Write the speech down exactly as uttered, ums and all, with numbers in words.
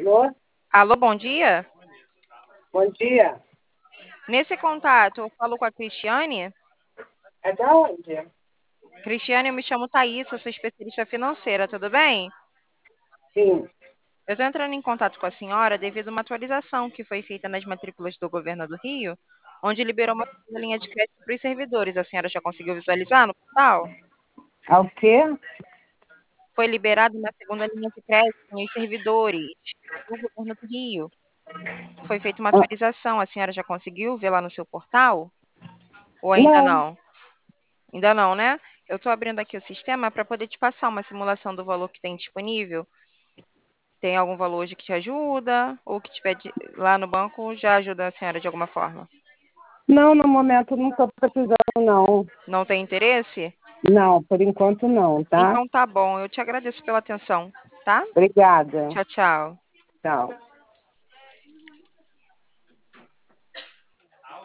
Alô? Alô, bom dia. Bom dia. Nesse contato, eu falo com a Cristiane. É da onde? Cristiane, eu me chamo Thaís, eu sou especialista financeira, tudo bem? Sim. Eu estou entrando em contato com a senhora devido a uma atualização que foi feita nas matrículas do governo do Rio, onde liberou uma segunda linha de crédito para os servidores. A senhora já conseguiu visualizar no portal? Ao quê? Foi liberada uma segunda linha de crédito nos servidores do governo do Rio. Foi feita uma Ah, atualização, a senhora já conseguiu ver lá no seu portal? Ou ainda não, não? Ainda não, né? Eu estou abrindo aqui o sistema para poder te passar uma simulação do valor que tem disponível. Tem algum valor hoje que te ajuda? Ou que tiver de- lá no banco já ajuda a senhora de alguma forma? não, no momento não estou precisando, não. Não tem interesse? Não, por enquanto não, tá? Então tá bom, eu te agradeço pela atenção, tá? Obrigada. Tchau, tchau. Tchau.